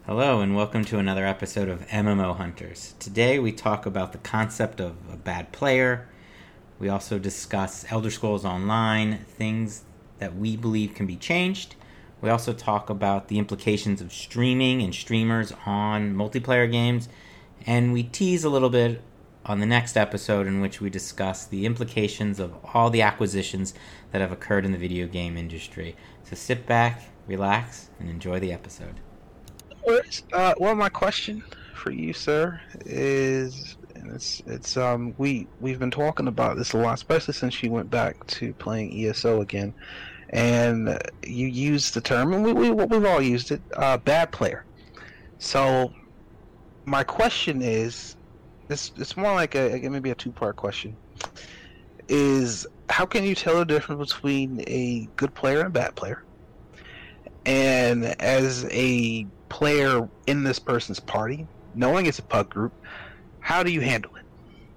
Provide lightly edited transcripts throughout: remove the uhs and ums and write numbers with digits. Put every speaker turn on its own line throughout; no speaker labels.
Hello and welcome to another episode of MMO Hunters. Today we talk about the concept of a bad player. We also discuss Elder Scrolls Online, things that we believe can be changed. We also talk about the implications of streaming and streamers on multiplayer games. And we tease a little bit on the next episode in which we discuss the implications of all the acquisitions that have occurred in the video game industry. So sit back, relax, and enjoy the episode.
Well, my question for you, sir, is, and it's we've been talking about this a lot, especially since you went back to playing ESO again, and you used the term, and we've all used it, bad player. So, my question is, it's more like maybe a two-part question. Is how can you tell the difference between a good player and a bad player? And as a player in this person's party, knowing it's a pug group, how do you handle it?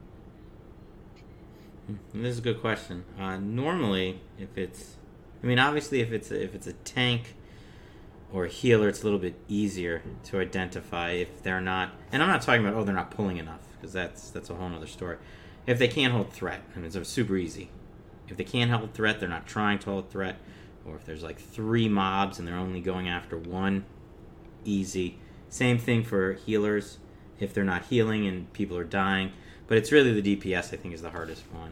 This is a good question. Normally, obviously, if it's a tank or a healer, it's a little bit easier to identify if they're not. And I'm not talking about they're not pulling enough, because that's a whole other story. If they can't hold threat, it's super easy. If they can't hold threat, they're not trying to hold threat. Or if there's like 3 mobs and they're only going after one, easy. Same thing for healers if they're not healing and people are dying. But it's really the DPS I think is the hardest one.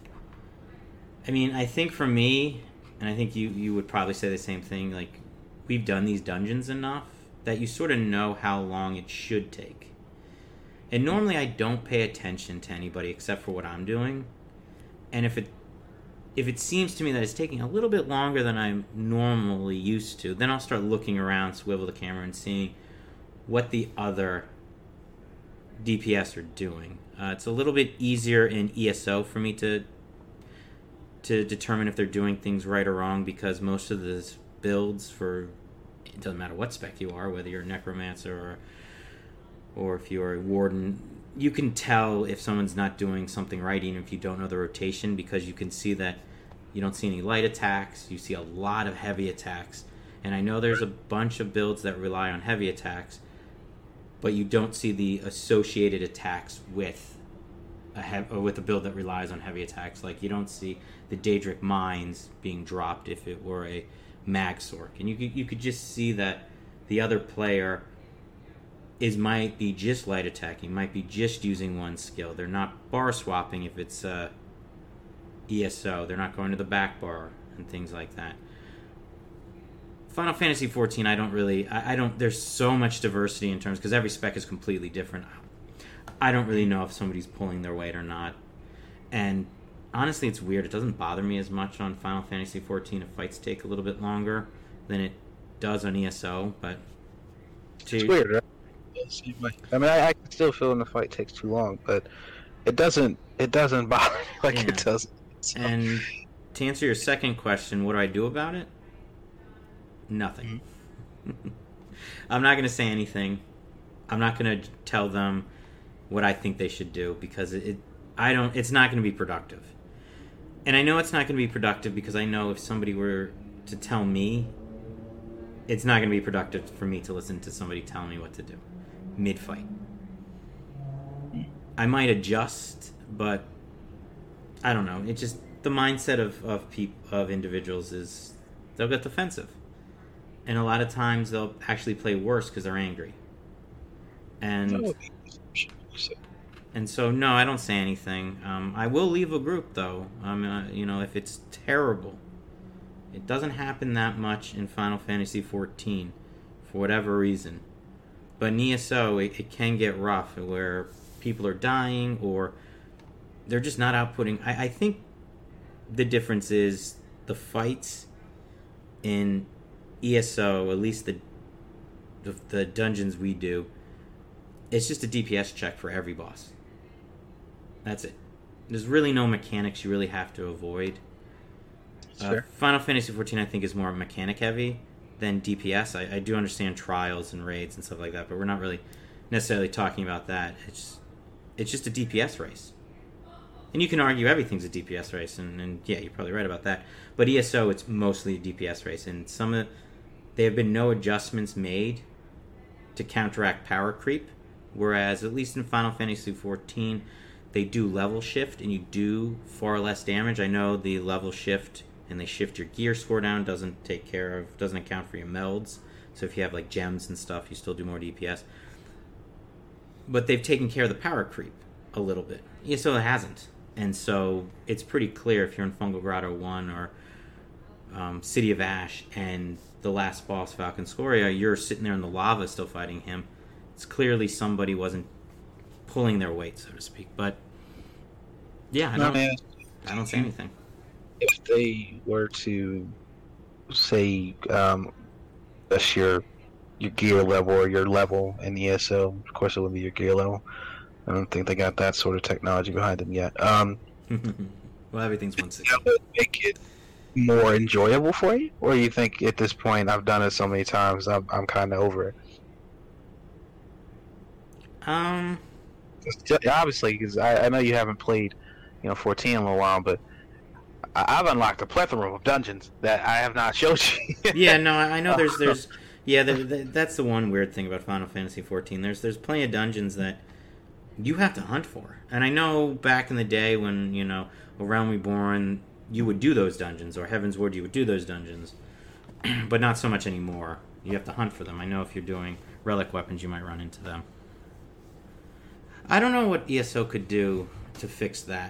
And I think for me, and I think you would probably say the same thing, like we've done these dungeons enough that you sort of know how long it should take. And normally I don't pay attention to anybody except for what I'm doing. And if it seems to me that it's taking a little bit longer than I'm normally used to, then I'll start looking around, swivel the camera, and seeing what the other DPS are doing. It's a little bit easier in ESO for me to determine if they're doing things right or wrong, because most of the builds it doesn't matter what spec you are, whether you're a necromancer or if you're a warden, you can tell if someone's not doing something right, even if you don't know the rotation, because you can see that you don't see any light attacks, you see a lot of heavy attacks. And I know there's a bunch of builds that rely on heavy attacks, but you don't see the associated attacks with a build that relies on heavy attacks. Like you don't see the Daedric Mines being dropped if it were a Mag Sorc. And you could just see that the other player might be just light attacking, might be just using one skill. They're not bar swapping if it's ESO. They're not going to the back bar and things like that. Final Fantasy XIV, I don't, there's so much diversity in terms, because every spec is completely different. I don't really know if somebody's pulling their weight or not. And honestly, it's weird. It doesn't bother me as much on Final Fantasy XIV if fights take a little bit longer than it does on ESO, but...
It's weird, right? I can still feel when the fight takes too long, but it doesn't bother me like it does. So.
And to answer your second question, what do I do about it? Nothing. Mm-hmm. I'm not going to say anything. I'm not going to tell them what I think they should do, because it's not going to be productive. And I know it's not going to be productive because I know if somebody were to tell me, it's not going to be productive for me to listen to somebody telling me what to do mid-fight. I might adjust, but I don't know. It's just the mindset of individuals is they'll get defensive, and a lot of times they'll actually play worse because they're angry. And so no, I don't say anything. I will leave a group though. If it's terrible. It doesn't happen that much in Final Fantasy XIV for whatever reason. But in ESO, it can get rough where people are dying or they're just not outputting. I think the difference is the fights in ESO, at least the dungeons we do, it's just a DPS check for every boss. That's it. There's really no mechanics you really have to avoid. Sure. Final Fantasy XIV, I think, is more mechanic heavy than DPS. I do understand trials and raids and stuff like that, but we're not really necessarily talking about that. It's just a DPS race. And you can argue everything's a DPS race, and yeah, you're probably right about that. But ESO, it's mostly a DPS race, and there have been no adjustments made to counteract power creep, whereas at least in Final Fantasy XIV, they do level shift and you do far less damage. I know the level shift and they shift your gear score down doesn't account for your melds. So if you have like gems and stuff, you still do more DPS. But they've taken care of the power creep a little bit. ESO hasn't. And so it's pretty clear if you're in Fungal Grotto 1 or City of Ash and the last boss, Falcon Scoria, you're sitting there in the lava still fighting him. It's clearly somebody wasn't pulling their weight, so to speak. But yeah, I don't say anything.
If they were to say that's your gear level or your level in ESO, of course it would be your gear level. I don't think they got that sort of technology behind them yet.
Well, everything's 160.
That would make it more enjoyable for you, or you think at this point I've done it so many times I'm kind of over it? Obviously, because I know you haven't played 14 in a little while, but I've unlocked a plethora of dungeons that I have not showed you.
Yeah, no, I know there's that's the one weird thing about Final Fantasy XIV. There's plenty of dungeons that you have to hunt for, and I know back in the day when A Realm Reborn, you would do those dungeons, or Heaven's Ward, you would do those dungeons, but not so much anymore. You have to hunt for them. I know if you're doing relic weapons, you might run into them. I don't know what ESO could do to fix that.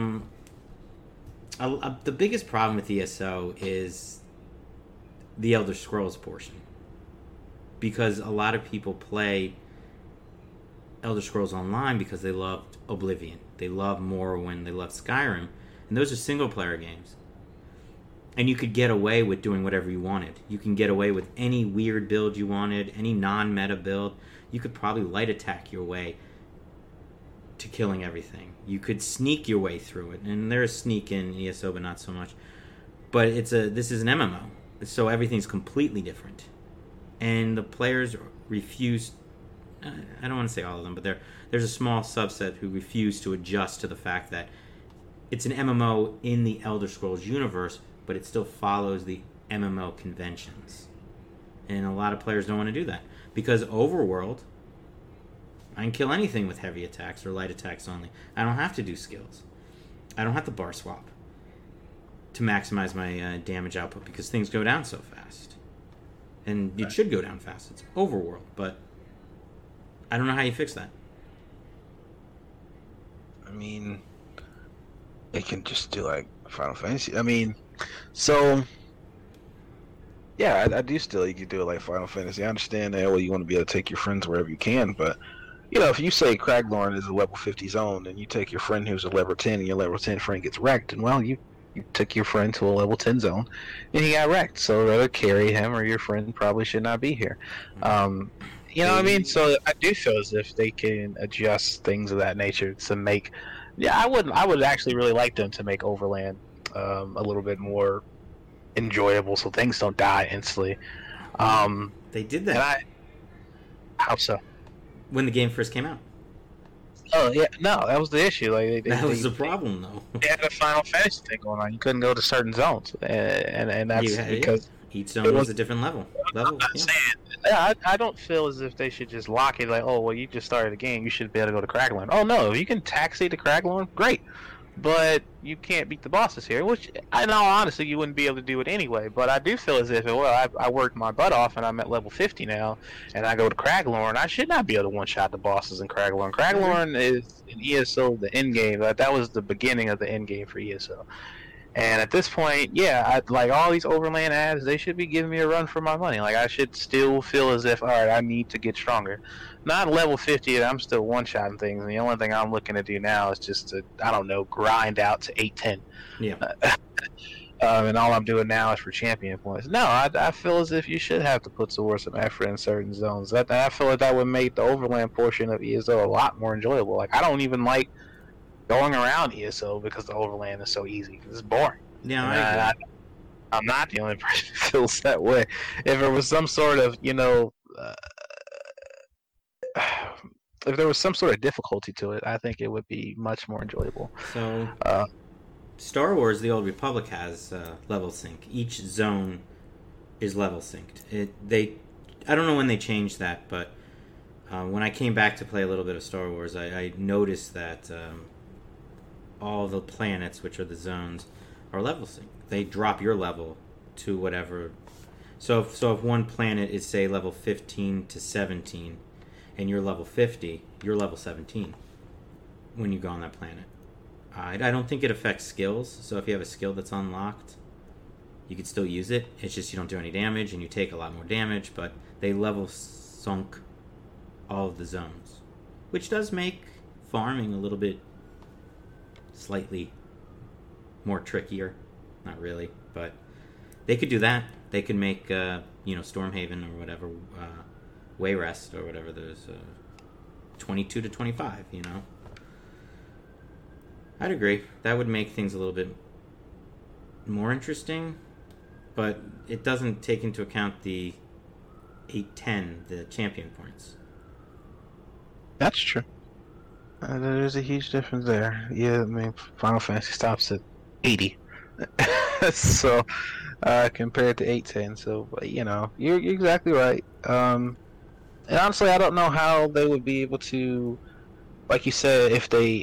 The biggest problem with ESO is the Elder Scrolls portion. Because a lot of people play Elder Scrolls Online because they loved Oblivion. They love Morrowind. They love Skyrim. And those are single-player games. And you could get away with doing whatever you wanted. You can get away with any weird build you wanted, any non-meta build. You could probably light attack your way to killing everything. You could sneak your way through it. And there is sneak in ESO, but not so much. But this is an MMO. So everything's completely different. And the players refuse... I don't want to say all of them, but there's a small subset who refuse to adjust to the fact that it's an MMO in the Elder Scrolls universe, but it still follows the MMO conventions. And a lot of players don't want to do that. Because Overworld, I can kill anything with heavy attacks or light attacks only. I don't have to do skills. I don't have to bar swap to maximize my damage output because things go down so fast. And it should go down fast. It's Overworld, but I don't know how you fix that.
I mean, they can just do like Final Fantasy. I mean, so yeah, I do still you could do it like Final Fantasy. I understand that you want to be able to take your friends wherever you can, but if you say Craglorn is a level 50 zone and you take your friend who's a level 10 and your level 10 friend gets wrecked, and well, you took your friend to a level 10 zone and he got wrecked. So rather carry him or your friend probably should not be here. You know what I mean? So I do feel as if they can adjust things of that nature to make. Yeah, I would actually really like them to make Overland a little bit more enjoyable, so things don't die instantly.
They did that.
How so?
When the game first came out.
Oh yeah, no, that was the issue. Like
that was the problem, though.
They had a Final Fantasy thing going on. You couldn't go to certain zones, and that's because
each zone was a different level.
I don't feel as if they should just lock it like, oh, well, you just started a game, you should be able to go to Craglorn. Oh, no, if you can taxi to Craglorn, great. But you can't beat the bosses here, which, in all honesty, you wouldn't be able to do it anyway. But I do feel as if, I worked my butt off, and I'm at level 50 now, and I go to Craglorn, I should not be able to one-shot the bosses in Craglorn. Craglorn is in ESO the end game. That was the beginning of the end game for ESO. And at this point, yeah, like all these Overland ads, they should be giving me a run for my money. Like, I should still feel as if, all right, I need to get stronger. Not level 50, I'm still one-shotting things, and the only thing I'm looking to do now is just to, I don't know, grind out to 810.
Yeah.
And all I'm doing now is for champion points. No, I feel as if you should have to put towards some effort in certain zones. I feel like that would make the Overland portion of ESO a lot more enjoyable. Like, I don't even like going around ESO because the Overland is so easy. It's boring.
Yeah,
I'm not the only person who feels that way. If there was some sort of, if there was some sort of difficulty to it, I think it would be much more enjoyable.
So, Star Wars: The Old Republic has level sync. Each zone is level synced. I don't know when they changed that, but When I came back to play a little bit of Star Wars, I noticed that all the planets, which are the zones, are level sync. They drop your level to whatever. So if one planet is, say, level 15 to 17, and you're level 50, you're level 17 when you go on that planet. I don't think it affects skills, so if you have a skill that's unlocked, you can still use it. It's just you don't do any damage, and you take a lot more damage, but they level sunk all of the zones, which does make farming a little bit slightly more trickier. Not really, but they could do that. They could make, Stormhaven or whatever, Wayrest or whatever, there's 22 to 25, I'd agree. That would make things a little bit more interesting, but it doesn't take into account the 810, the champion points.
That's true. There's a huge difference there. Yeah, I mean, Final Fantasy stops at 80. So, compared to 810. So, you're exactly right. And honestly, I don't know how they would be able to, like you said, if they...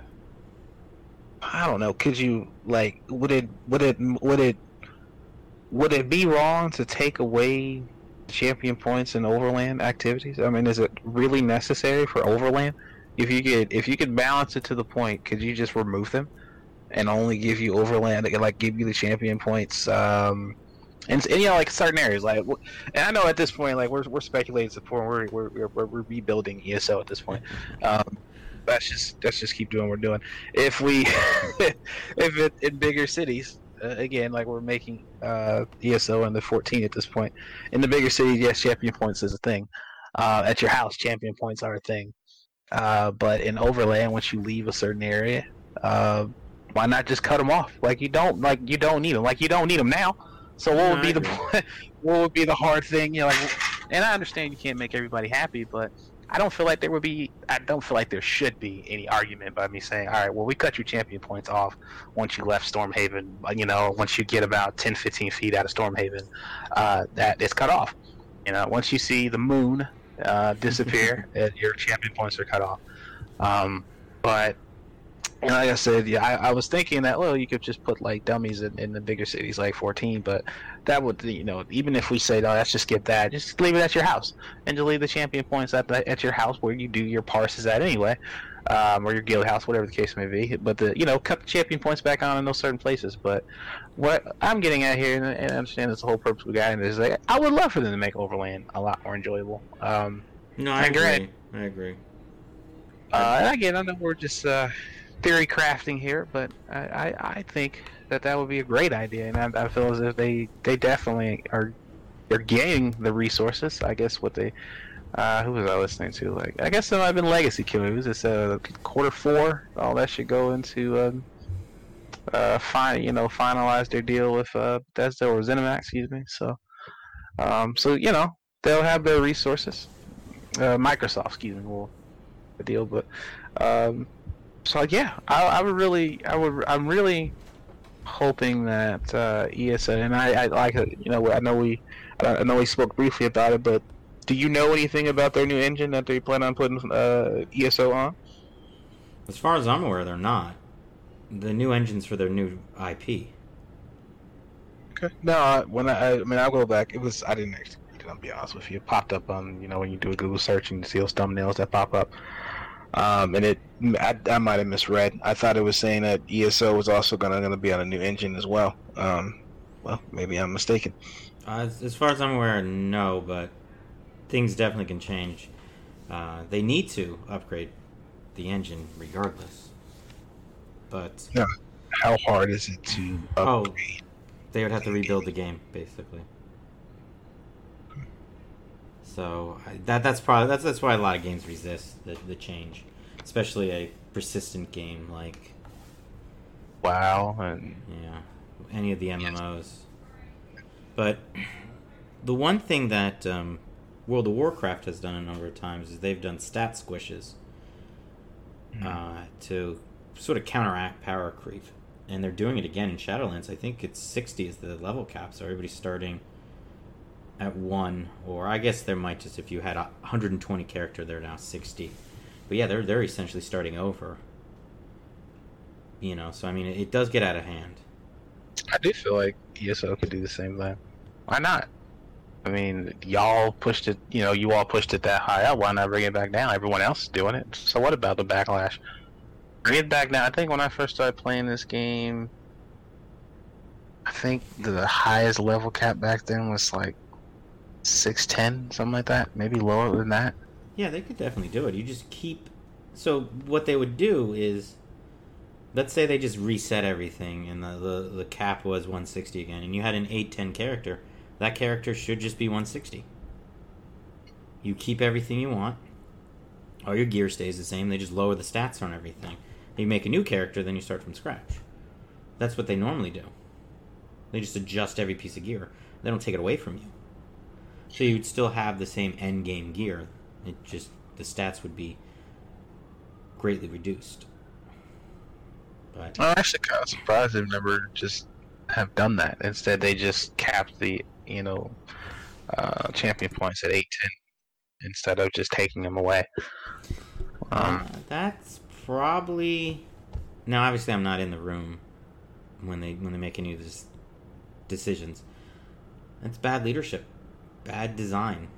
I don't know. Could you would it be wrong to take away champion points in Overland activities? I mean, is it really necessary for Overland? If you could balance it to the point, could you just remove them and only give you Overland, give you the champion points? And certain areas, and I know at this point, we're speculating support. We're rebuilding ESO at this point. Let's just keep doing what we're doing. If in bigger cities, again, we're making ESO in the 14 at this point. In the bigger cities, yes, champion points is a thing. At your house, champion points are a thing. But in Overland, once you leave a certain area, why not just cut them off? You don't need them. You don't need them now. So what would be the point? What would be the hard thing? And I understand you can't make everybody happy, but I don't feel like there should be any argument by me saying, all right, well, we cut your champion points off once you left Stormhaven. Once you get about 10, 15 feet out of Stormhaven, that it's cut off. Once you see the moon disappear, your champion points are cut off. But like I said, I was thinking that, well, you could just put dummies in the bigger cities like 14, but that would, even if we say, no, let's just skip that, just leave it at your house and just leave the champion points at your house where you do your parses at anyway, or your guild house, whatever the case may be. But cut the champion points back on in those certain places. But what I'm getting at here, and I understand that's the whole purpose we got in this, is I would love for them to make Overland a lot more enjoyable.
No, I agree.
And again, I know we're just theory crafting here, but I think that would be a great idea, and I feel as if they definitely they're gaining the resources. I guess what they who was I listening to? I guess it might have been Legacy Killer. It was this quarter 4. All that should go into finalize their deal with Bethesda or ZeniMax, excuse me. So they'll have their resources. Microsoft, excuse me, will the deal, but. So yeah, I'm really hoping that ESO, and I like it. I know we spoke briefly about it, but do you know anything about their new engine that they plan on putting ESO on?
As far as I'm aware, they're not. The new engine's for their new IP.
Okay. No, I'll go back. I didn't actually. I'll be honest with you. It popped up on when you do a Google search and you see those thumbnails that pop up. And I might have misread. I thought it was saying that ESO was also going to be on a new engine as well. Well, maybe I'm mistaken.
As far as I'm aware, no, but things definitely can change. They need to upgrade the engine regardless. But
yeah, how hard is it to upgrade?
They would have to rebuild the game, basically. So that's why a lot of games resist the change, especially a persistent game like
WoW and
any of the MMOs. But the one thing that World of Warcraft has done a number of times is they've done stat squishes to sort of counteract power creep, and they're doing it again in Shadowlands. I think it's 60 is the level cap, so everybody's starting at 1, or I guess there might just, if you had 120 character, they're now 60. But yeah, they're essentially starting over. So I mean, it does get out of hand.
I do feel like ESO could do the same thing. Why not? I mean, y'all pushed it. You all pushed it that high up. Why not bring it back down? Everyone else is doing it. So what about the backlash? Bring it back down. I think when I first started playing this game, I think the highest level cap back then was like 610, something like that. Maybe lower than that.
Yeah, they could definitely do it. You just keep. So what they would do is, let's say they just reset everything and the cap was 160 again, and you had an 810 character. That character should just be 160. You keep everything you want. All your gear stays the same. They just lower the stats on everything. You make a new character, then you start from scratch. That's what they normally do. They just adjust every piece of gear. They don't take it away from you. So you'd still have the same end game gear. It just, the stats would be greatly reduced. But
I'm actually kind of surprised they've never just have done that. Instead, they just capped the champion points at 810 instead of just taking them away.
That's probably. Now, obviously, I'm not in the room when they make any of these decisions. That's bad leadership, bad design.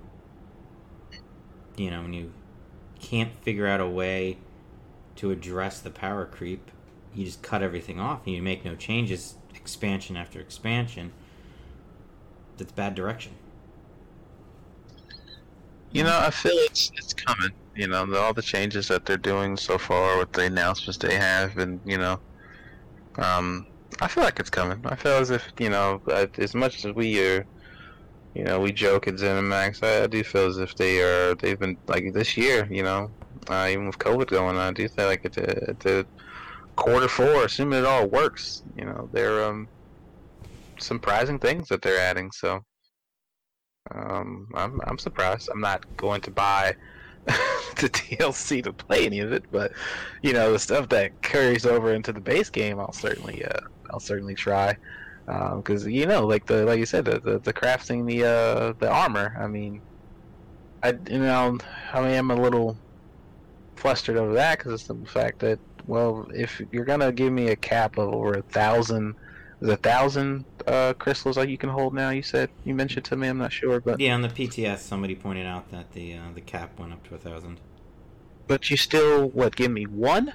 When you can't figure out a way to address the power creep, you just cut everything off and you make no changes, expansion after expansion. That's bad direction.
I feel it's coming. All the changes that they're doing so far with the announcements they have, and I feel like it's coming. I feel as if as much as we are, we joke at ZeniMax, I do feel as if they've been like this year. Even with COVID going on, I do feel like at the Q4, assuming it all works, they're surprising things that they're adding. So I'm surprised. I'm not going to buy the DLC to play any of it, but the stuff that carries over into the base game, I'll certainly try. Because like you said, the crafting the armor. I mean, I'm a little flustered over that because it's the fact that, well, if you're gonna give me a cap of over 1,000, is 1,000 crystals like you can hold now? You mentioned to me. I'm not sure, but
yeah, on the PTS, somebody pointed out that the cap went up to 1,000.
But you still give me one?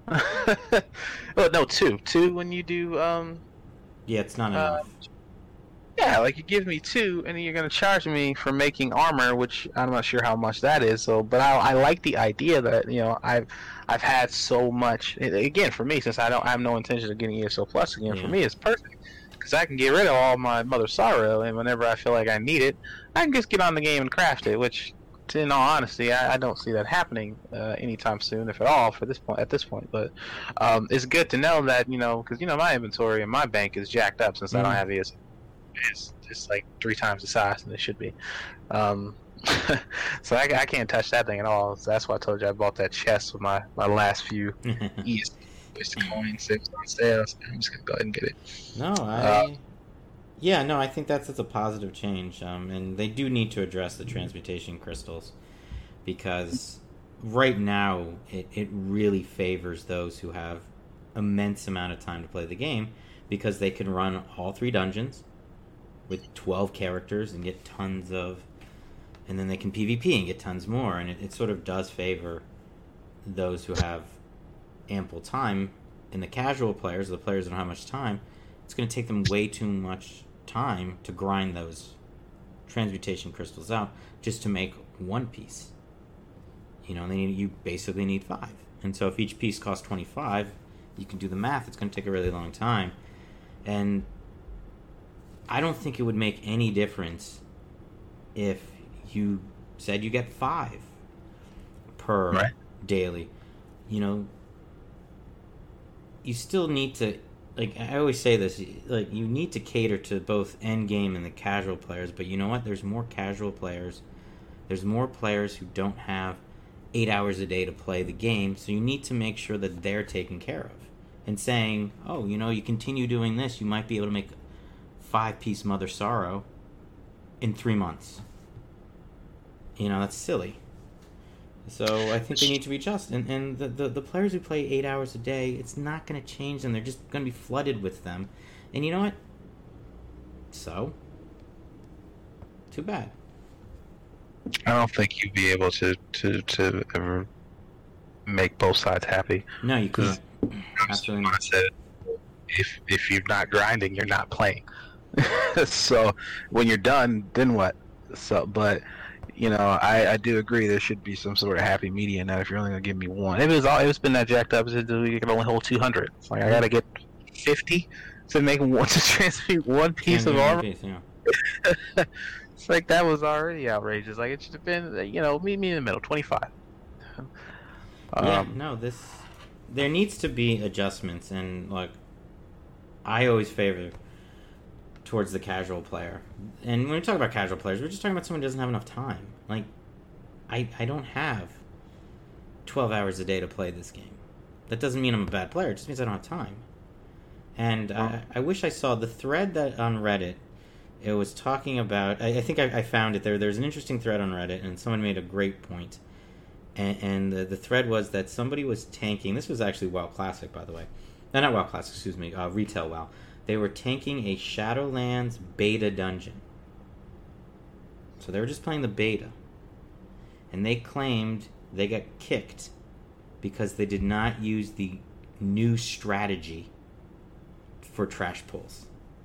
Oh no, two when you do
Yeah, it's not enough.
Yeah, like you give me 2, and then you're gonna charge me for making armor, which I'm not sure how much that is. So, but I like the idea that I've had so much. Again, for me, since I have no intention of getting ESO Plus again, for me it's perfect because I can get rid of all my Mother Sorrow, and whenever I feel like I need it, I can just get on the game and craft it. Which, in all honesty, I don't see that happening anytime soon, if at all, at this point. But it's good to know that because my inventory and my bank is jacked up since I don't have ESO. It's like 3 times the size than it should be. So I can't touch that thing at all. So that's why I told you I bought that chest with my last few ESO coins on sale. So I'm just gonna go ahead and get it.
No, I think that's a positive change. And they do need to address the transmutation crystals because right now it really favors those who have immense amount of time to play the game because they can run all 3 dungeons with 12 characters and get tons of, and then they can PvP and get tons more, and it sort of does favor those who have ample time. And the casual players, the players that don't have much time, it's going to take them way too much time to grind those transmutation crystals out just to make one piece. You basically need 5, and so if each piece costs 25, you can do the math. It's going to take a really long time, and I don't think it would make any difference if you said you get 5 per daily. You still need to, like I always say this, like you need to cater to both end game and the casual players, but you know what? There's more casual players. There's more players who don't have 8 hours a day to play the game, so you need to make sure that they're taken care of. And saying, you continue doing this, you might be able to make 5-piece Mother Sorrow, in 3 months. That's silly. So I think they need to readjust. And the players who play 8 hours a day, it's not going to change them. They're just going to be flooded with them. And you know what? So, too bad.
I don't think you'd be able to ever make both sides happy.
No, you couldn't. Absolutely not.
I said, if you're not grinding, you're not playing. So when you're done, then what? But I do agree there should be some sort of happy medium. Now, if you're only gonna give me one, if it's been that jacked up, you can only hold 200. It's like I gotta get 50 to make one to transmute one piece of armor. It's like that was already outrageous. Like it should have been, meet me in the middle, 25.
There needs to be adjustments, and like I always favor towards the casual player. And when we talk about casual players, we're just talking about someone who doesn't have enough time. Like, I don't have 12 hours a day to play this game. That doesn't mean I'm a bad player. It just means I don't have time. And I wish I saw the thread that on Reddit. It was talking about... I think I found it there. There's an interesting thread on Reddit, and someone made a great point. And the thread was that somebody was tanking... This was actually WoW Classic, by the way. No, not WoW Classic, excuse me. Retail WoW. They were tanking a Shadowlands beta dungeon. So they were just playing the beta. And they claimed they got kicked because they did not use the new strategy for trash pulls.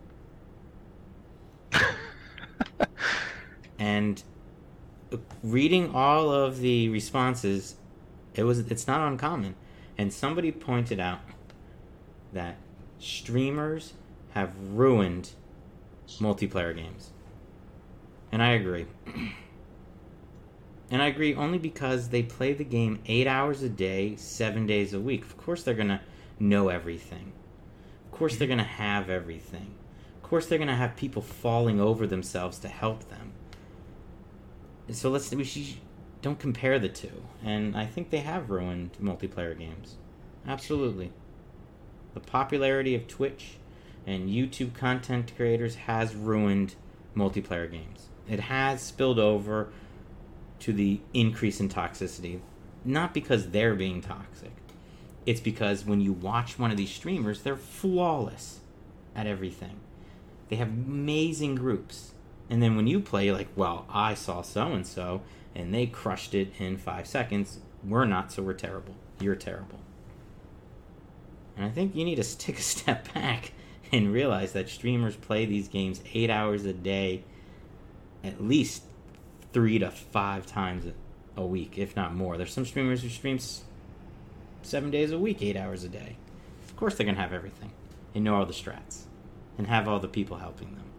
And reading all of the responses, it's not uncommon. And somebody pointed out that streamers have ruined multiplayer games. And I agree. And I agree only because they play the game 8 hours a day, 7 days a week. Of course they're going to know everything. Of course they're going to have everything. Of course they're going to have people falling over themselves to help them. So we don't compare the two. And I think they have ruined multiplayer games. Absolutely. The popularity of Twitch and YouTube content creators has ruined multiplayer games. It has spilled over to the increase in toxicity. Not because they're being toxic. It's because when you watch one of these streamers, they're flawless at everything. They have amazing groups. And then when you play, you're like, well, I saw so-and-so, and they crushed it in 5 seconds. We're not, so we're terrible. You're terrible. And I think you need to take a step back and realize that streamers play these games 8 hours a day, at least 3 to 5 times a week, if not more. There's some streamers who stream 7 days a week, 8 hours a day. Of course they're going to have everything and know all the strats and have all the people helping them.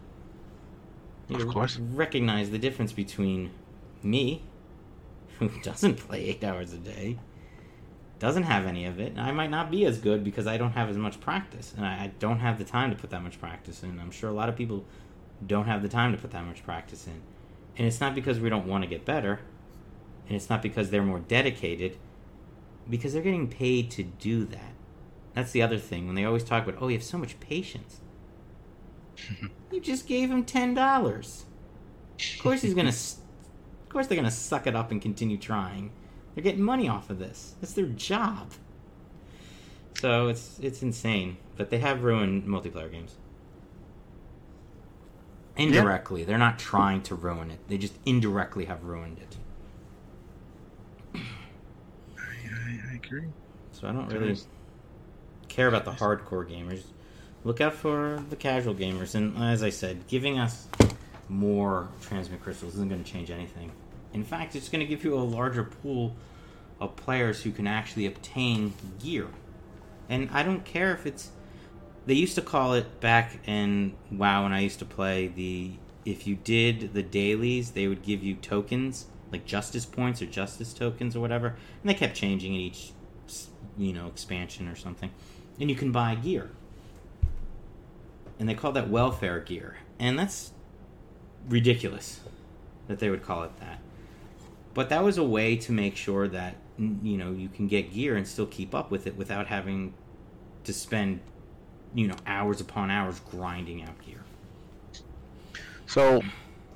Of course.
Recognize the difference between me, who doesn't play 8 hours a day, doesn't have any of it. I might not be as good because I don't have as much practice, and I don't have the time to put that much practice in. I'm sure a lot of people don't have the time to put that much practice in. And it's not because we don't want to get better, and it's not because they're more dedicated, because they're getting paid to do that. That's the other thing, when they always talk about, oh, you have so much patience. You just gave him $10. Of course they're gonna suck it up and continue trying. They're getting money off of this. That's their job. So it's insane. But they have ruined multiplayer games. Indirectly. Yeah. They're not trying to ruin it. They just indirectly have ruined it.
I agree.
So I don't really care about the hardcore gamers. Look out for the casual gamers. And as I said, giving us more transmit crystals isn't going to change anything. In fact, it's going to give you a larger pool of players who can actually obtain gear. And I don't care if it's... They used to call it back in WoW when I used to play, if you did the dailies, they would give you tokens, like justice points or justice tokens or whatever. And they kept changing in each, expansion or something. And you can buy gear. And they call that welfare gear. And that's ridiculous that they would call it that. But that was a way to make sure that, you can get gear and still keep up with it without having to spend, hours upon hours grinding out gear.
So,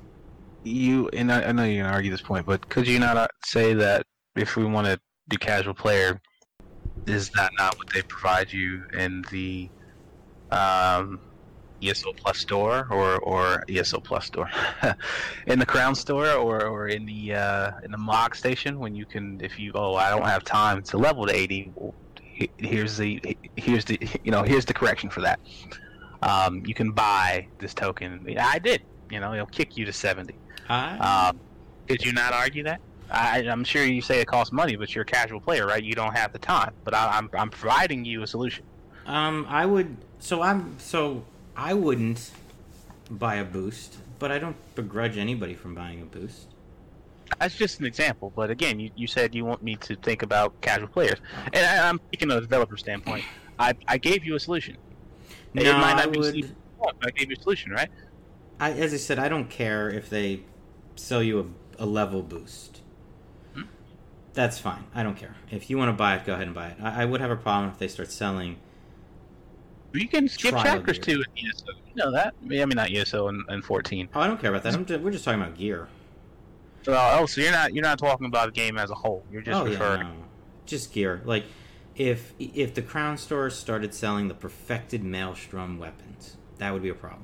I know you're gonna argue this point, but could you not say that if we want to do casual player, is that not what they provide you in the um, ESO Plus store or ESO Plus store in the Crown store or in the Mog Station when you can if you I don't have time to level to 80. Well, here's the here's the correction for that. You can buy this token. I did. It'll kick you to 70. Did you not argue that? I'm sure you say it costs money, but you're a casual player, right? You don't have the time. But I'm providing you a solution.
I would. I wouldn't buy a boost, but I don't begrudge anybody from buying a boost.
That's just an example, but again, you said you want me to think about casual players, and I'm speaking of a developer standpoint. I gave you a solution.
No,
it might not
I
be
would.
I gave you a solution, right?
As I said, I don't care if they sell you a level boost. That's fine. I don't care. If you want to buy it, go ahead and buy it. I would have a problem if they start selling.
You can skip chapters
gear.
2 in ESO. You know that? I mean, not ESO and 14.
Oh, I don't care about that. We're just talking about gear.
So you're not talking about the game as a whole. You're just referring.
Yeah, no. Just gear. Like, if the Crown Store started selling the perfected Maelstrom weapons, that would be a problem.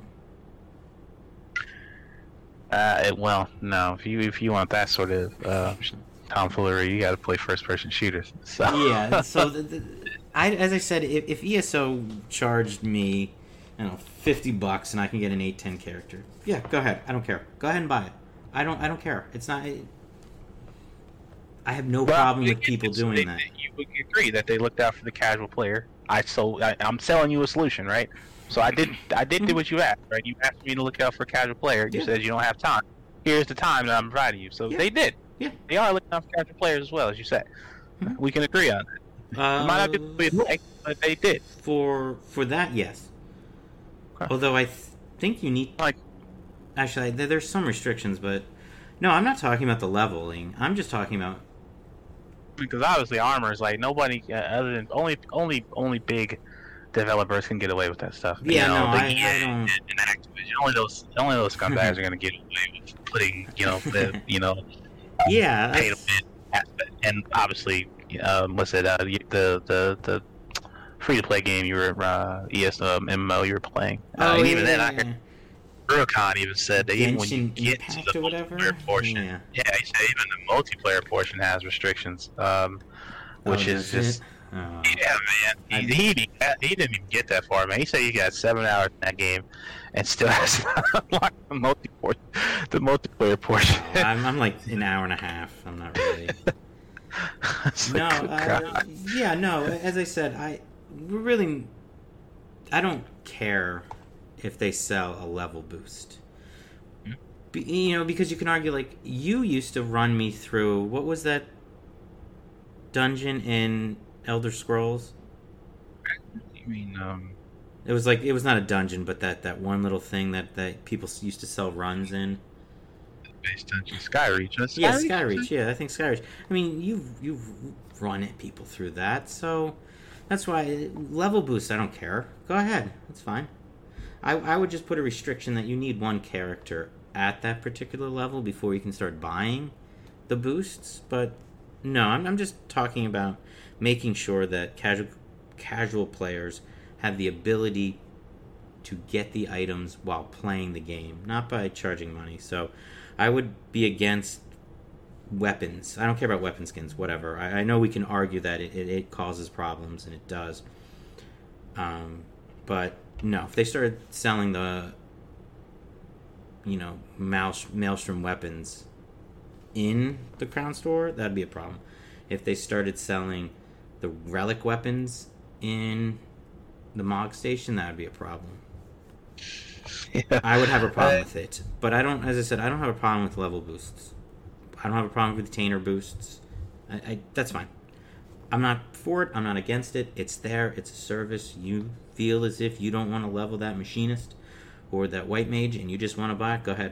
Well, no. If you want that sort of tomfoolery, you got to play first-person shooters. So.
Yeah. So as I said, if ESO charged me, $50 and I can get an 8/10 character, yeah, go ahead. I don't care. Go ahead and buy it. I don't care. It's not. I have no problem with people doing that.
You would agree that they looked out for the casual player. I'm selling you a solution, right? So I did do what you asked, right? You asked me to look out for a casual player. You said you don't have time. Here's the time that I'm providing you. So they did. Yeah, they are looking out for casual players as well, as you said. We can agree on that. It might not be the way like, but they did.
For that, yes. Okay. Although I think you need actually there's some restrictions, but no, I'm not talking about the leveling. I'm just talking about
because obviously armor is like nobody other than only big developers can get away with that stuff.
Yeah, I don't.
In Activision, only those scumbags are going to get away with putting
yeah,
pay to win aspect. And obviously, what's it? The free to play game you were MMO you were playing. Even then, I heard Rurikon even said that even when you get to the multiplayer portion, he said even the multiplayer portion has restrictions, which is just. Oh. Yeah, man. He didn't even get that far, man. He said he got 7 hours in that game, and still has unlocked the multiplayer portion.
I'm like an hour and a half. I'm not really. No. As I said, I don't care if they sell a level boost. Because you can argue like you used to run me through what was that dungeon in Elder Scrolls?
You mean
it was not a dungeon, but that one little thing that people used to sell runs in.
Base dungeon, Skyreach.
Skyreach. Yeah, I think Skyreach. I mean, you've run at people through that, so that's why level boost. I don't care. Go ahead, that's fine. I would just put a restriction that you need one character at that particular level before you can start buying the boosts. But no, I'm just talking about making sure that casual players have the ability to get the items while playing the game, not by charging money. So I would be against weapons. I don't care about weapon skins, whatever. I know we can argue that it causes problems, and it does. But no, if they started selling the Maelstrom weapons in the Crown Store, that'd be a problem. If they started selling the relic weapons in the Mog Station, that would be a problem. Yeah. I would have a problem with it, but I don't. As I said, I don't have a problem with level boosts. I don't have a problem with retainer boosts. That's fine. I'm not for it. I'm not against it. It's there. It's a service. You feel as if you don't want to level that machinist or that white mage, and you just want to buy it. Go ahead.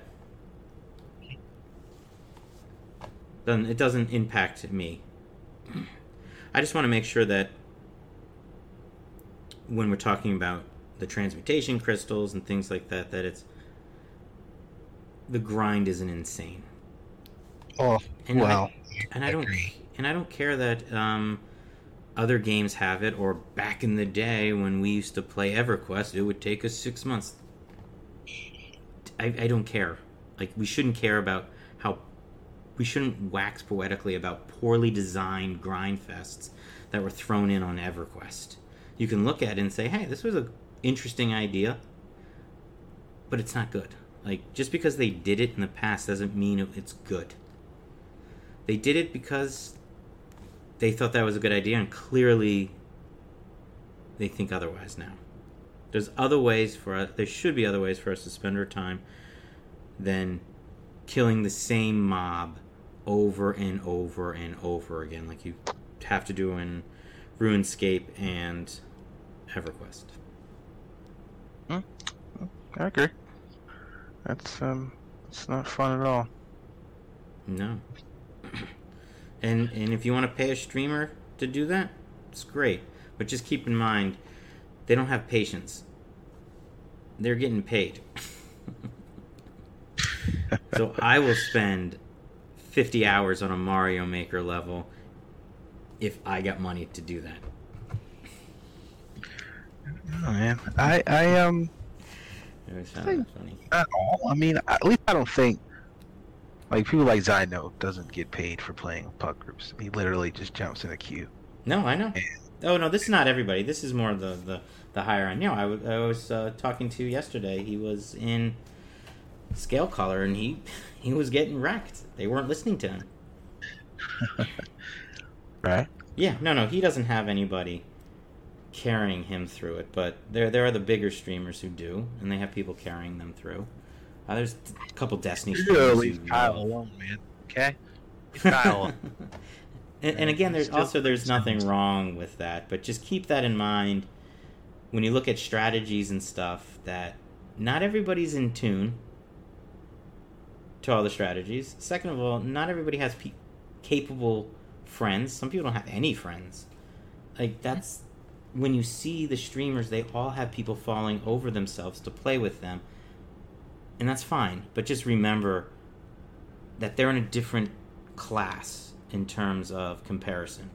It doesn't impact me. I just want to make sure that when we're talking about the transmutation crystals and things like that, that the grind isn't insane.
Oh,
And
well,
I don't care that other games have it, or back in the day when we used to play EverQuest, it would take us 6 months. I don't care. Like, we shouldn't care about how... We shouldn't wax poetically about poorly designed grind fests that were thrown in on EverQuest. You can look at it and say, hey, this was an interesting idea, but it's not good. Like, just because they did it in the past doesn't mean it's good. They did it because they thought that was a good idea, and clearly they think otherwise now. There should be other ways for us to spend our time than killing the same mob over and over and over again, like you have to do in RuneScape and EverQuest.
I agree. That's it's not fun at all.
No. And if you want to pay a streamer to do that, it's great. But just keep in mind, they don't have patience. They're getting paid. So I will spend 50 hours on a Mario Maker level if I got money to do that.
Oh, man. I
It always found that funny.
Not all. I mean, at least I don't think like people like Zyno doesn't get paid for playing puck groups. He literally just jumps in a queue.
No, I know. Oh no, this is not everybody. This is more the higher end. You know, I was talking to yesterday. He was in Scale Color and he was getting wrecked. They weren't listening to him.
Right?
Yeah, no, he doesn't have anybody carrying him through it, but there are the bigger streamers who do, and they have people carrying them through. There's a couple Destiny streamers
leave Kyle alone, man. Okay? Leave Kyle alone.
and again, there's nothing wrong with that, but just keep that in mind when you look at strategies and stuff, that not everybody's in tune to all the strategies. Second of all, not everybody has capable friends. Some people don't have any friends. Like, that's when you see the streamers, they all have people falling over themselves to play with them, and that's fine. But just remember that they're in a different class in terms of comparison.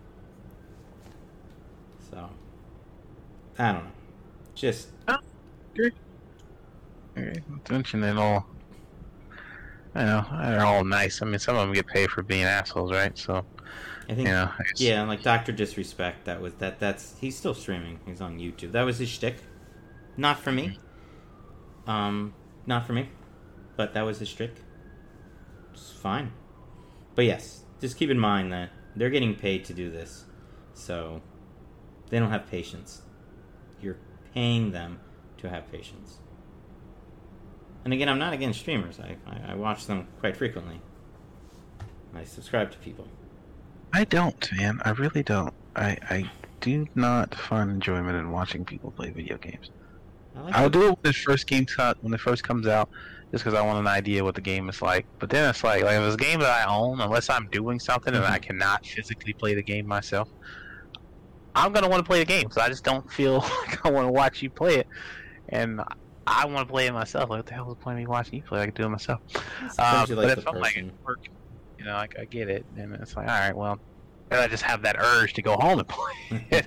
So I don't know. Just
Good. Mention it all. I know they're all nice. I mean, some of them get paid for being assholes, right? So
I think,
I
yeah, like Dr. Disrespect. That's he's still streaming. He's on YouTube. That was his shtick. Not for me. Not for me. But that was his shtick. It's fine. But yes, just keep in mind that they're getting paid to do this, so they don't have patience. You're paying them to have patience. And again, I'm not against streamers. I watch them quite frequently. I subscribe to people.
I don't, man. I really don't. I do not find enjoyment in watching people play video games. I'll do it when it first comes out, just because I want an idea what the game is like. But then it's like if it's a game that I own, unless I'm doing something and I cannot physically play the game myself, I'm gonna want to play the game. So I just don't feel like I want to watch you play it, and I want to play it myself. Like, what the hell is the point of me watching you play? I can do it myself. But if I'm like at work, I get it, and it's like, all right, well, then I just have that urge to go home and play it.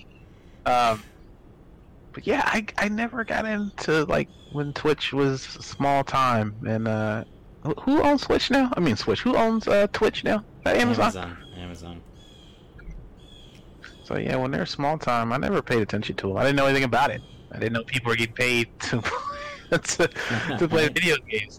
But yeah, I never got into like when Twitch was small time. And who owns Twitch now? I mean Switch. Who owns Twitch now?
Amazon.
So yeah, when they're small time, I never paid attention to them. I didn't know anything about it. I didn't know people were getting paid to to play video games.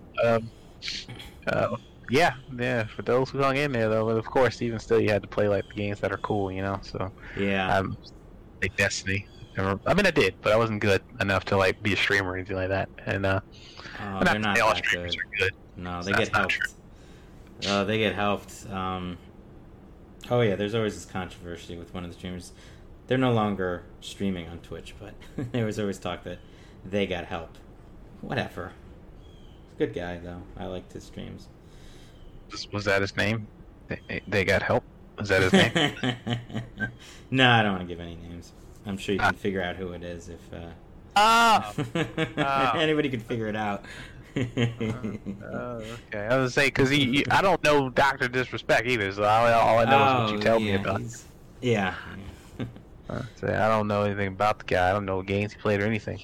Yeah. For those who hung in there, though, but of course, even still, you had to play like the games that are cool, So
yeah,
like Destiny. I mean, I did, but I wasn't good enough to like be a streamer or anything like that. And
they're not
all
that
streamers are good.
No, they get helped. They get helped. Oh yeah, there's always this controversy with one of the streamers. They're no longer streaming on Twitch, but there was always talk that they got help. Whatever. He's a good guy, though. I liked his streams.
Was that his name? They got help? Was that his name?
No, I don't want to give any names. I'm sure you can figure out who it is if... Anybody could figure it out.
Okay. I was gonna say because I don't know Doctor Disrespect either, so all I know is what you tell me about.
Yeah.
Say I don't know anything about the guy. I don't know what games he played or anything.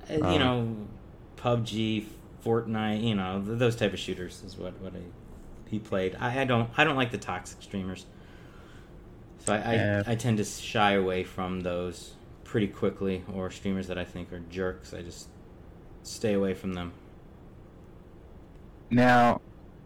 PUBG, Fortnite, those type of shooters is what he played. I don't like the toxic streamers, so I tend to shy away from those pretty quickly, or streamers that I think are jerks. I just stay away from them.
Now,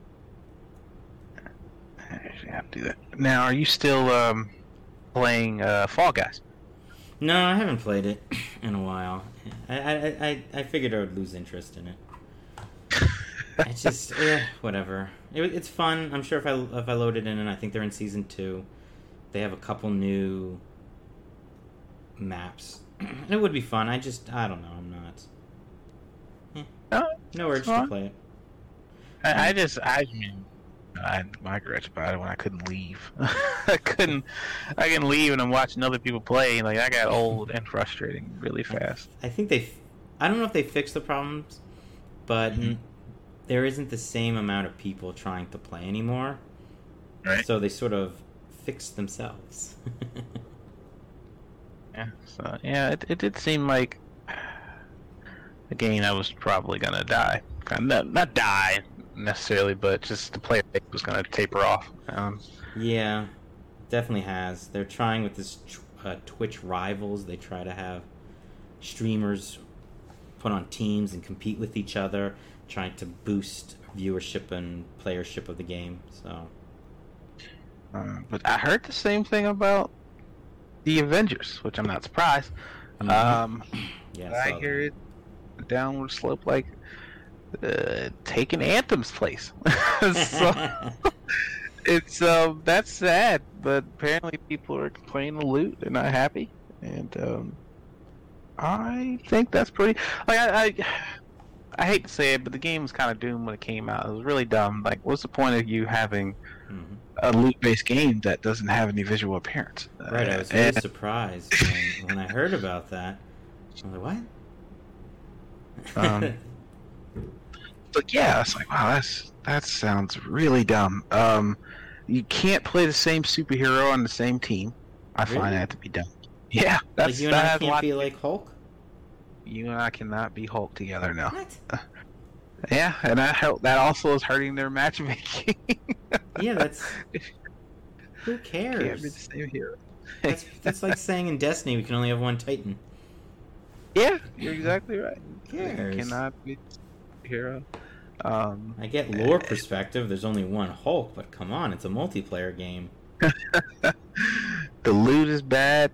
I actually have to do that. Now, are you still playing Fall Guys?
No, I haven't played it in a while. I figured I would lose interest in it. It's just whatever. It's fun. I'm sure if I load it in, and I think they're in season 2, they have a couple new maps. It would be fun. I don't know. I'm not. No urge to play it.
I had my regrets about it when I couldn't leave. I couldn't leave, and I'm watching other people play. Like I got old and frustrating really fast.
I think I don't know if they fixed the problems, but there isn't the same amount of people trying to play anymore.
Right.
So they sort of fixed themselves.
Yeah. So it did seem like a game that was probably gonna die. Not die necessarily, but just the player base was gonna taper off.
Yeah, definitely has. They're trying with this Twitch Rivals. They try to have streamers put on teams and compete with each other, trying to boost viewership and playership of the game. So,
but I heard the same thing about the Avengers, which I'm not surprised.
Yeah,
I hear it downward slope like taking Anthem's place. So it's that's sad, but apparently people are complaining the loot. They're not happy, and I think that's pretty. Like I hate to say it, but the game was kind of doomed when it came out. It was really dumb. Like, what's the point of you having a loot-based game that doesn't have any visual appearance?
Right, I was really surprised when I heard about that. I was like, what?
But yeah, it's like, wow, that sounds really dumb. You can't play the same superhero on the same team. I find that to be dumb. Yeah,
like you and I can't be like Hulk?
You and I cannot be Hulk together now.
What?
Yeah, and that also is hurting their matchmaking.
Yeah, that's... Who cares?
Can't be the same hero.
That's like saying in Destiny we can only have one Titan.
Yeah, you're exactly right.
Who cares?
You cannot be the hero.
I get lore perspective, there's only one Hulk, but come on, it's a multiplayer game.
The loot is bad,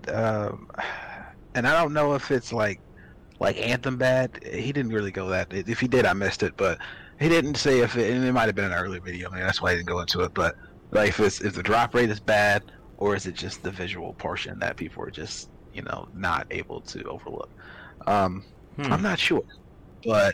and I don't know if it's like Anthem bad. He didn't really go that. If he did, I missed it, but he didn't say if it. And it might have been an earlier video. I mean, that's why I didn't go into it. But like, if the drop rate is bad, or is it just the visual portion that people are just not able to overlook? I'm not sure, but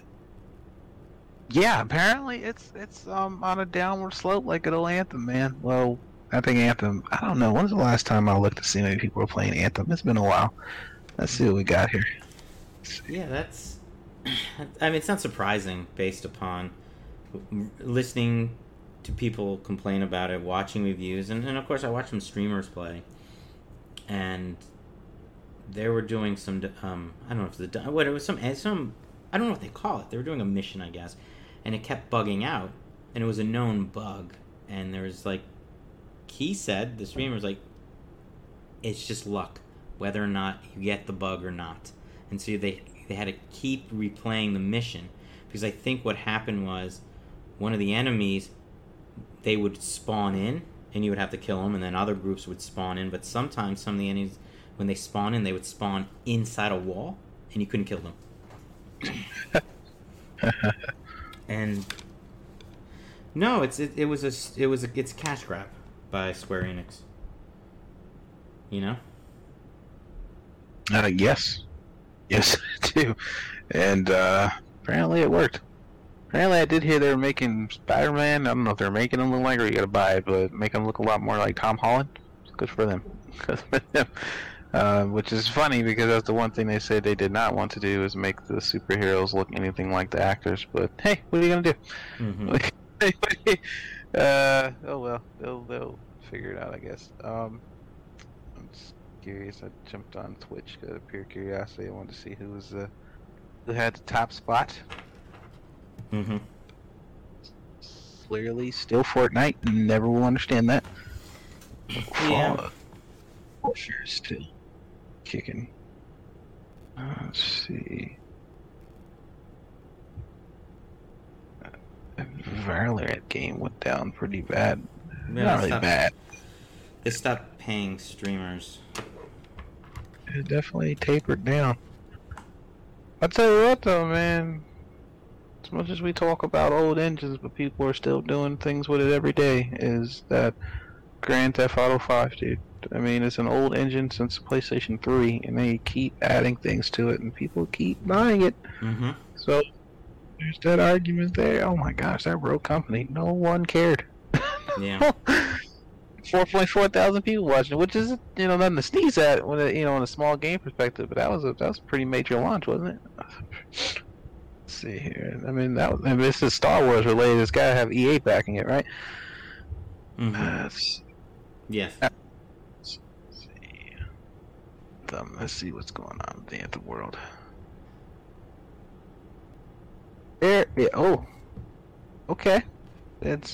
yeah, apparently it's on a downward slope like good old Anthem, man. Well, I think Anthem. I don't know. When's the last time I looked to see maybe people were playing Anthem? It's been a while. Let's see what we got here.
Yeah, that's... I mean, it's not surprising based upon listening to people complain about it, watching reviews, and of course I watched some streamers play, and they were doing some... I don't know if it was some... I don't know what they call it. They were doing a mission, I guess, and it kept bugging out, and it was a known bug, and there was like... He said, the streamer was like, it's just luck, whether or not you get the bug or not. And so they had to keep replaying the mission, because I think what happened was one of the enemies, they would spawn in, and you would have to kill them, and then other groups would spawn in, but sometimes some of the enemies, when they spawn in, they would spawn inside a wall, and you couldn't kill them. And no, it's a cash grab by Square Enix.
Yes, I do, and apparently it worked. Apparently, I did hear they were making Spider-Man. I don't know if they're making him look like, or you gotta buy it, but make him look a lot more like Tom Holland. Good for them. Good for them. Which is funny because that's the one thing they said they did not want to do is make the superheroes look anything like the actors. But hey, what are you gonna do?
Mm-hmm.
Oh well, they'll figure it out, I guess. I'm just curious. I jumped on Twitch out of pure curiosity. I wanted to see who had the top spot.
Mm-hmm.
Clearly, still Fortnite. Never will understand that.
Yeah.
Warfare is still kicking. Let's see. Valorant game went down pretty bad.
Yeah,
Not really bad.
They stopped paying streamers.
It definitely tapered down. I tell you what, though, man. As much as we talk about old engines, but people are still doing things with it every day, is that Grand Theft Auto 5, dude. I mean, it's an old engine since PlayStation 3, and they keep adding things to it, and people keep buying it.
Mm-hmm.
So, there's that argument there. Oh my gosh, that Rogue Company. No one cared.
Yeah.
4.4 thousand people watching, which is nothing to sneeze at when on a small game perspective. But that was a pretty major launch, wasn't it? Let's see here. I mean, this is Star Wars related. It's got to have EA backing it, right?
Mm-hmm. Yes.
Let's see. Let's see what's going on with the Anthem world. There. Yeah, oh. Okay. It's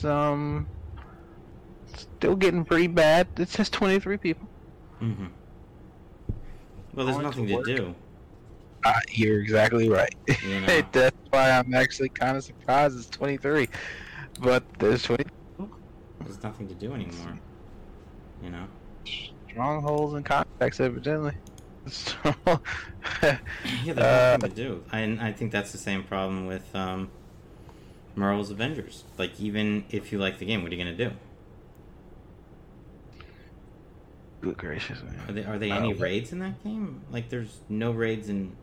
still getting pretty bad. It says 23 people.
Mm-hmm. Well, there's nothing to do.
You're exactly right.
You know.
That's why I'm actually kind of surprised it's 23. But there's 20.
There's nothing to do anymore. You know.
Strongholds and contacts, evidently.
Yeah, there's nothing to do. I think that's the same problem with Marvel's Avengers. Like, even if you like the game, what are you gonna do?
Good gracious, man.
Are they any raids in that game? Like, there's no raids in.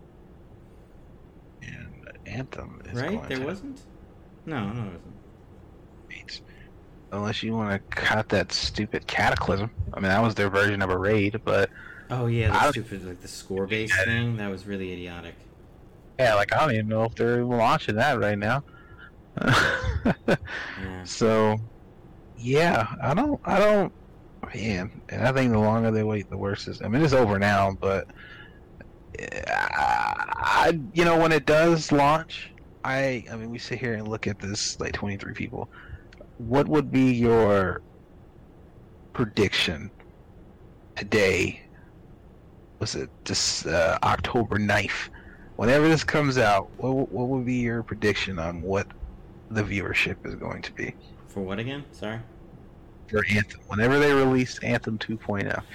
And Anthem is
right? There wasn't. No, there wasn't.
Unless you want to cut that stupid Cataclysm. I mean, that was their version of a raid, but.
Oh yeah, the stupid the score-based thing. That was really idiotic.
Yeah, like I don't even know if they're launching that right now.
Yeah.
So, yeah, I don't. Man, and I think the longer they wait, the worse it is. I mean, it's over now, but when it does launch, I mean, we sit here and look at this like 23 people. What would be your prediction today? Was it just October 9th? Whenever this comes out, what would be your prediction on what the viewership is going to be?
For what again? Sorry.
For Anthem, whenever they release Anthem 2.0.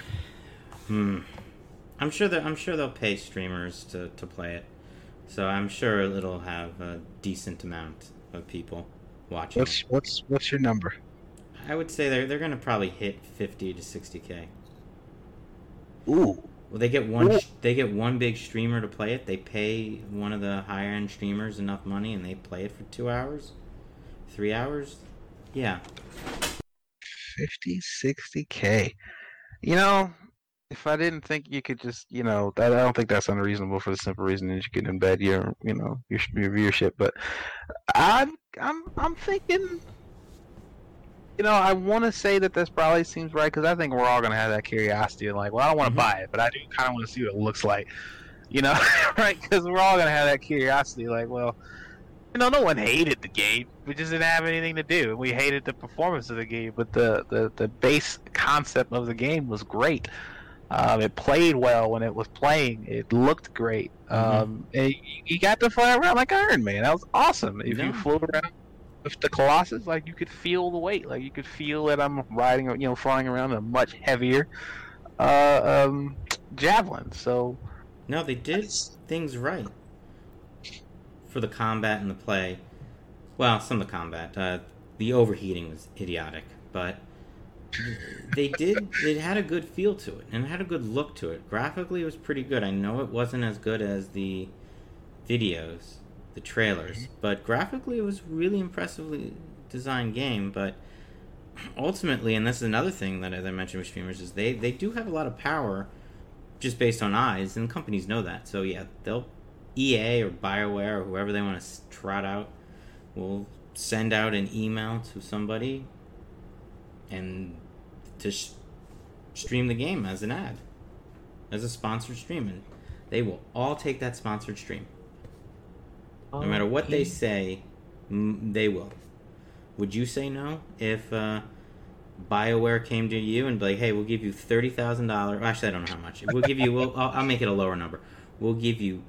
I'm sure they'll pay streamers to play it, so I'm sure it'll have a decent amount of people watching.
What's your number?
I would say they're gonna probably hit 50 to 60K.
Ooh.
Well, they get one big streamer to play it. They pay one of the higher end streamers enough money, and they play it for 2 hours, 3 hours. Yeah.
50, 60K. If I didn't think you could just, I don't think that's unreasonable for the simple reason that you can embed your viewership. But I'm thinking, I want to say that probably seems right because I think we're all gonna have that curiosity. Like, well, I don't want to buy it, but I do kind of want to see what it looks like. Right? Because we're all gonna have that curiosity. Like, well. No one hated the game. We just didn't have anything to do. We hated the performance of the game, but the base concept of the game was great. It played well when it was playing. It looked great. And you got to fly around like Iron Man. That was awesome. If you flew around with the Colossus, like you could feel the weight. Like you could feel that I'm riding, flying around a much heavier javelin. So
no, they did things right. For the combat and the play, well, some of the combat, the overheating was idiotic, but it had a good feel to it, and it had a good look to it. Graphically, it was pretty good. I know it wasn't as good as the videos, the trailers, but graphically, it was really impressively designed game, but ultimately, and this is another thing that, as I mentioned with streamers, is they do have a lot of power just based on eyes, and companies know that. So yeah, they'll EA or BioWare or whoever they want to trot out will send out an email to somebody and to stream the game as an ad, as a sponsored stream, and they will all take that sponsored stream. No matter what they say, they will. Would you say no if BioWare came to you and be like, "Hey, we'll give you $30,000"? Actually, I don't know how much. We'll give you. I'll make it a lower number. We'll give you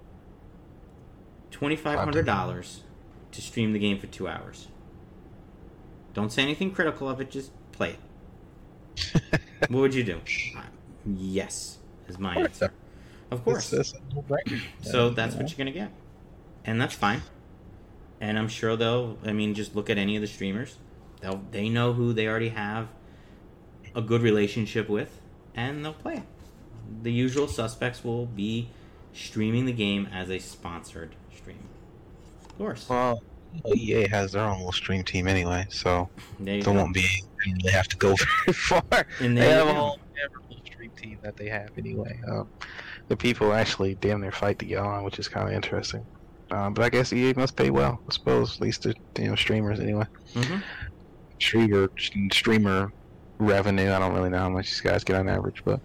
$2,500 to stream the game for 2 hours. Don't say anything critical of it. Just play it. What would you do? Yes, is my answer. Of course. So that's what you're gonna get, and that's fine. And I'm sure just look at any of the streamers. They know who they already have a good relationship with, and they'll play it. The usual suspects will be streaming the game as a sponsored stream. Of course.
Well, EA has their own little stream team anyway, so there won't be. They have to go very far.
And
they have a whole little stream team that they have anyway. The people actually damn near fight to get on, which is kind of interesting. But I guess EA must pay well, I suppose, at least the streamers anyway.
Mm-hmm.
Streamer revenue, I don't really know how much these guys get on average, but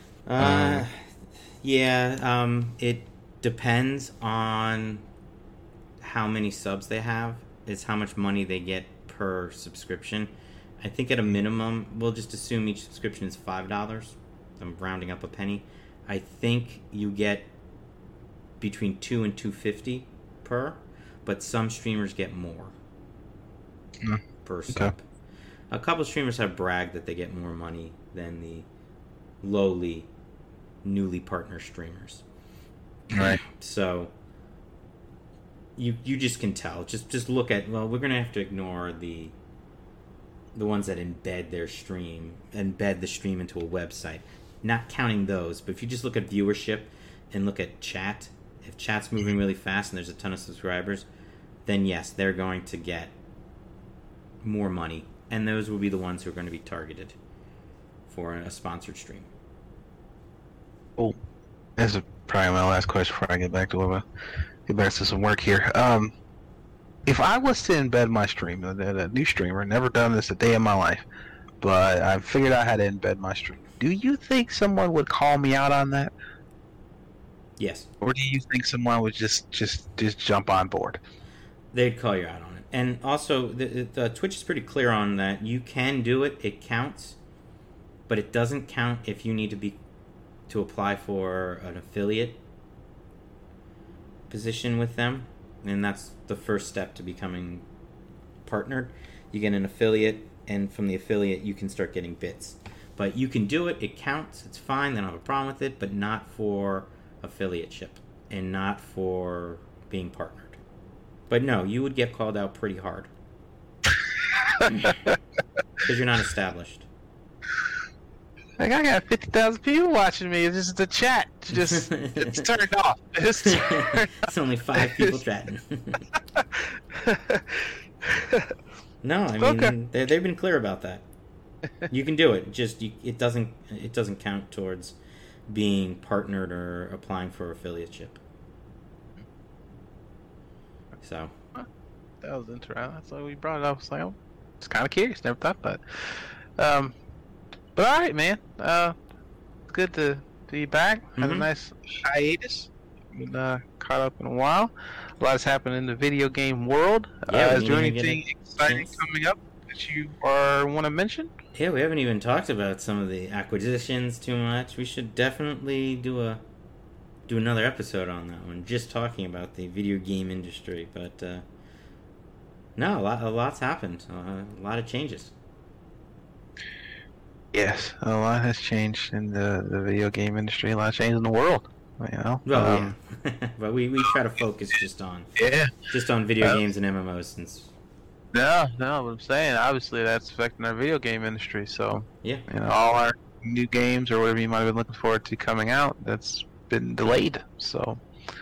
it depends on how many subs they have. Is how much money they get per subscription. I think at a minimum, we'll just assume each subscription is $5. I'm rounding up a penny. I think you get between $2 and $2.50 per, but some streamers get more per sub. Okay. A couple streamers have bragged that they get more money than the lowly, newly partner streamers.
Right.
So you just can tell. Just look at. Well, we're gonna have to ignore the ones that embed the stream into a website. Not counting those, but if you just look at viewership and look at chat, if chat's moving really fast and there's a ton of subscribers, then yes, they're going to get more money, and those will be the ones who are going to be targeted for a sponsored stream.
Oh, that's probably my last question before I get back to some work here. If I was to embed my stream, a new streamer, never done this a day in my life, but I figured out how to embed my stream, do you think someone would call me out on that?
Yes.
Or do you think someone would just jump on board?
They'd call you out on it. And also, the Twitch is pretty clear on that. You can do it. It counts. But it doesn't count if you need to apply for an affiliate position with them. And that's the first step to becoming partnered. You get an affiliate, and from the affiliate, you can start getting bits. But you can do it. It counts. It's fine. They don't have a problem with it. But not for affiliateship and not for being partnered. But no, you would get called out pretty hard because you're not established.
Like, I got 50,000 people watching me. It's just the chat. It's turned off.
It's only 5 people chatting. No, I mean, okay. They've been clear about that. You can do it. Just it doesn't count towards being partnered or applying for affiliateship. So
that was interesting. That's why we brought it up. It's like, I'm just kind of curious. Never thought about it. But all right, man. Good to be back. Had a nice hiatus. Been caught up in a while. A lot has happened in the video game world. Is there anything exciting coming up that you want to mention?
Yeah, we haven't even talked about some of the acquisitions too much. We should definitely do another episode on that one, just talking about the video game industry. But no, a lot's happened. A lot of changes.
Yes, a lot has changed in the video game industry. A lot has changed in the world. You know.
Well, yeah. But we try to focus just on video games and MMOs since.
No, what I'm saying, obviously that's affecting our video game industry. So
yeah,
all our new games or whatever you might have been looking forward to coming out, that's been delayed. So,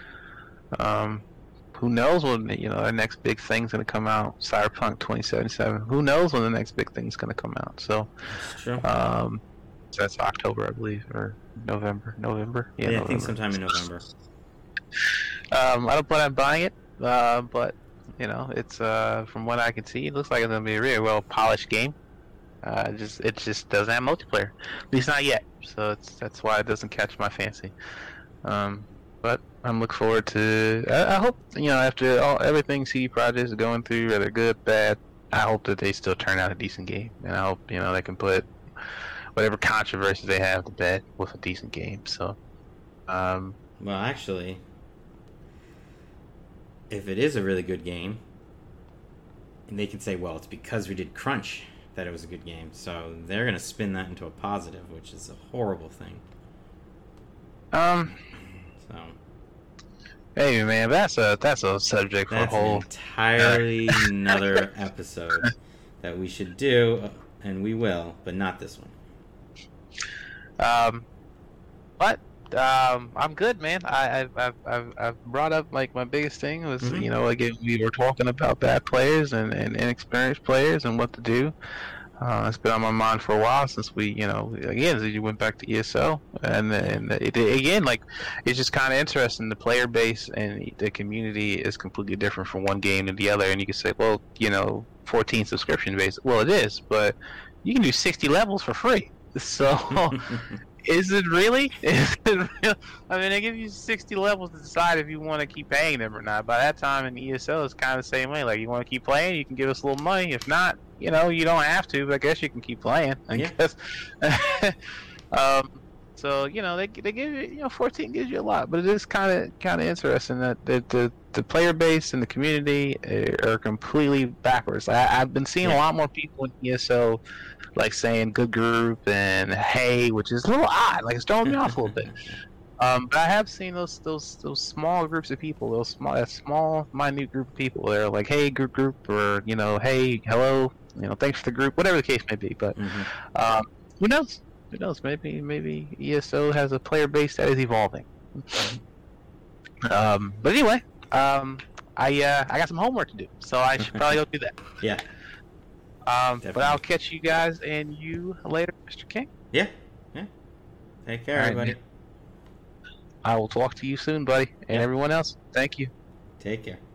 who knows when our next big thing's gonna come out? Cyberpunk 2077. Who knows when the next big thing's gonna come out? So,
sure.
That's October, I believe, or November. November. Yeah,
I
November.
think sometime in November.
I don't plan on buying it, but it's from what I can see, it looks like it's gonna be a really well polished game. It just doesn't have multiplayer, at least not yet. So that's why it doesn't catch my fancy. But I'm looking forward to. I hope after everything CD Projekt is going through, whether good, bad, I hope that they still turn out a decent game, and I hope they can put whatever controversies they have to bed with a decent game. So,
well, actually, if it is a really good game, and they can say, well, it's because we did crunch that it was a good game. So they're going to spin that into a positive, which is a horrible thing. So
hey man, that's a subject for a whole
entirely another episode that we should do, and we will, but not this one.
But I'm good, man. I've brought up like my biggest thing was again we were talking about bad players and inexperienced players and what to do. It's been on my mind for a while since we you went back to ESO and again like it's just kind of interesting. The player base and the community is completely different from one game to the other, and you can say, well, 14 subscription base. Well, it is, but you can do 60 levels for free. So. Is it really? I mean, they give you 60 levels to decide if you want to keep paying them or not. By that time in ESO, it's kind of the same way. Like, you want to keep playing, you can give us a little money. If not, you don't have to, but I guess you can keep playing. I guess. So, they give you, 14 gives you a lot. But it is kind of interesting that the player base and the community are completely backwards. I've been seeing a lot more people in ESO like saying good group and hey, which is a little odd. Like, it's throwing me off a little bit. But I have seen those small groups of people, that small minute group of people. They're like, hey, group, or hey, hello, thanks for the group, whatever the case may be. But who knows? Who knows? Maybe ESO has a player base that is evolving. But anyway, I got some homework to do, so I should probably go do that.
Yeah.
But I'll catch you guys and you later, Mr. King.
Yeah. Take care, everybody.
I will talk to you soon, buddy, and everyone else. Thank you.
Take care.